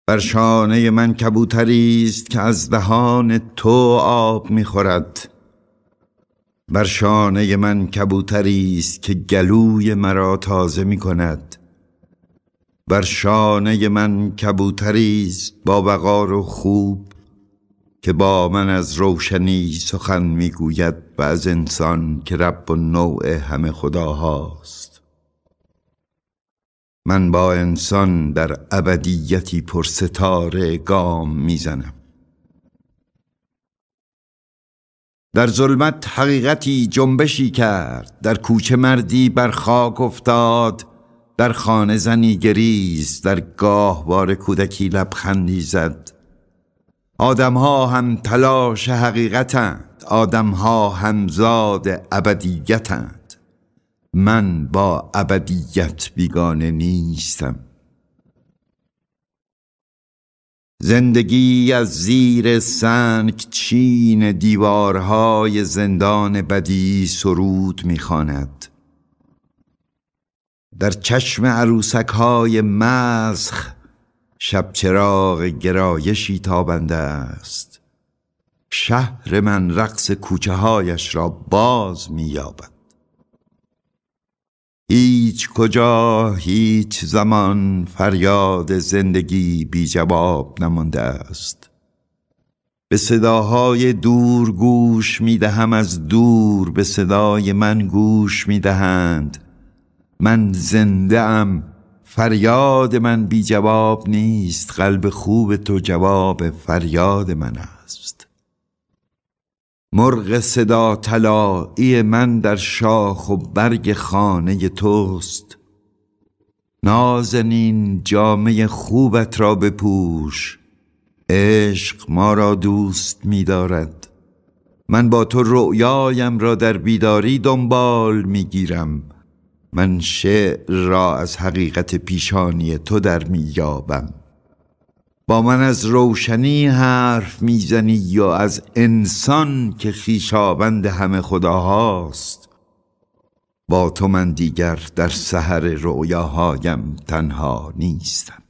بر شانه من کبوتری است که از دهان تو آب می‌خورد. بر شانه من کبوتری است که گلوی مرا تازه می‌کند. بر شانه من کبوتری است با وقار و خوب که با من از روشنی سخن میگوید و از انسان که رب و نوع همه خداهاست. من با انسان در ابدیتی پرستاره گام میزنم. در ظلمت حقیقتی جنبشی کرد، در کوچه مردی بر خاک افتاد، در خانه زنی گریست، در گاهواره کودکی لبخندی زد. آدم‌ها هم تلاش حقیقتند، آدم‌ها همزاد ابدیتند. من با ابدیت بیگانه نیستم. زندگی از زیر سنگ چین دیوارهای زندان بدی سرود می‌خواند. در چشم عروسک‌های مسخ شب چراغ گرایشی تابنده است. شهر من رقص کوچه هایش را باز می‌یابد. هیچ کجا هیچ زمان فریاد زندگی بی جواب نمانده است. به صداهای دور گوش می‌دهم، از دور به صدای من گوش می‌دهند. من زنده ام، فریاد من بی جواب نیست. قلب خوب تو جواب فریاد من است. مرغ صدا طلایی من در شاخ و برگ خانه توست. نازنین جامه خوبت را بپوش، عشق ما را دوست می دارد. من با تو رؤیایم را در بیداری دنبال می گیرم. من شعر را از حقیقت پیشانی تو در می یابم. با من از روشنی حرف میزنی یا از انسان که خویشاوند همه خداهاست؟ با تو من دیگر در سحر رؤیاهایم تنها نیستم.